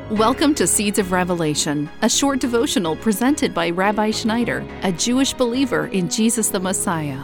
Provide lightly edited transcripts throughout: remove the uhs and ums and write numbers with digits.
Welcome to Seeds of Revelation, a short devotional presented by Rabbi Schneider, a Jewish believer in Jesus the Messiah.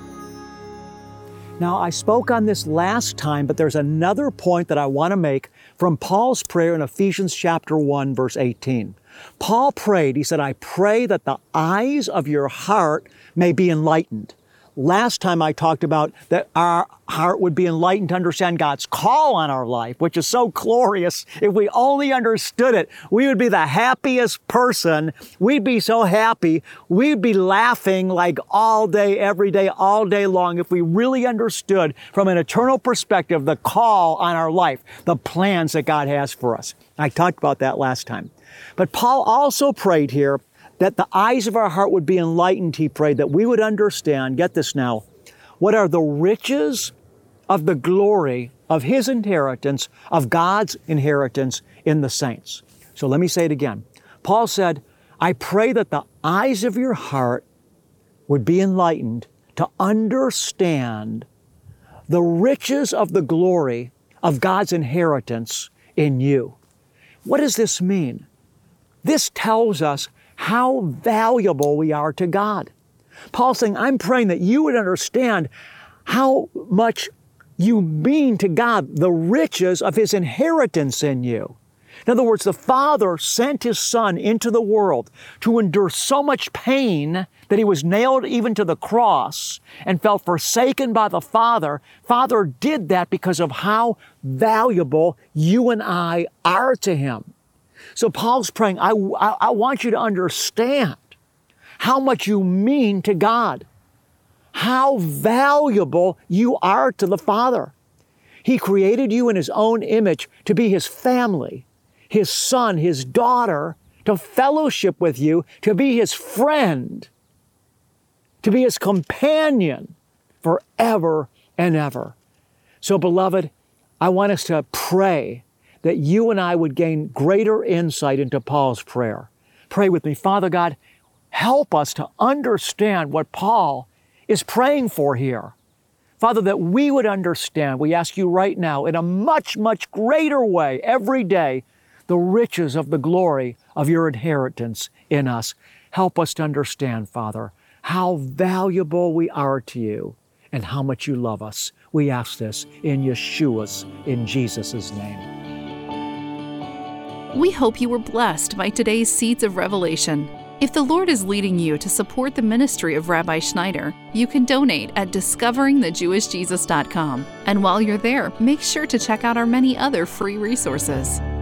Now, I spoke on this last time, but there's another point that I want to make from Paul's prayer in Ephesians chapter 1, verse 18. Paul prayed, he said, I pray that the eyes of your heart may be enlightened. Last time I talked about that our heart would be enlightened to understand God's call on our life, which is so glorious. If we only understood it, we would be the happiest person. We'd be so happy. We'd be laughing like all day, every day, all day long if we really understood from an eternal perspective the call on our life, the plans that God has for us. I talked about that last time. But Paul also prayed here that the eyes of our heart would be enlightened, he prayed, that we would understand, get this now, what are the riches of the glory of His inheritance, of God's inheritance in the saints. So let me say it again. Paul said, I pray that the eyes of your heart would be enlightened to understand the riches of the glory of God's inheritance in you. What does this mean? This tells us how valuable we are to God. Paul's saying, I'm praying that you would understand how much you mean to God, the riches of His inheritance in you. In other words, the Father sent His Son into the world to endure so much pain that He was nailed even to the cross and felt forsaken by the Father. Father did that because of how valuable you and I are to Him. So Paul's praying, I want you to understand how much you mean to God, how valuable you are to the Father. He created you in His own image to be His family, His son, His daughter, to fellowship with you, to be His friend, to be His companion forever and ever. So, beloved, I want us to pray that you and I would gain greater insight into Paul's prayer. Pray with me. Father God, help us to understand what Paul is praying for here. Father, that we would understand, we ask you right now, in a much, much greater way every day, the riches of the glory of your inheritance in us. Help us to understand, Father, how valuable we are to you and how much you love us. We ask this in Yeshua's, in Jesus' name. We hope you were blessed by today's Seeds of Revelation. If the Lord is leading you to support the ministry of Rabbi Schneider, you can donate at discoveringthejewishjesus.com. And while you're there, make sure to check out our many other free resources.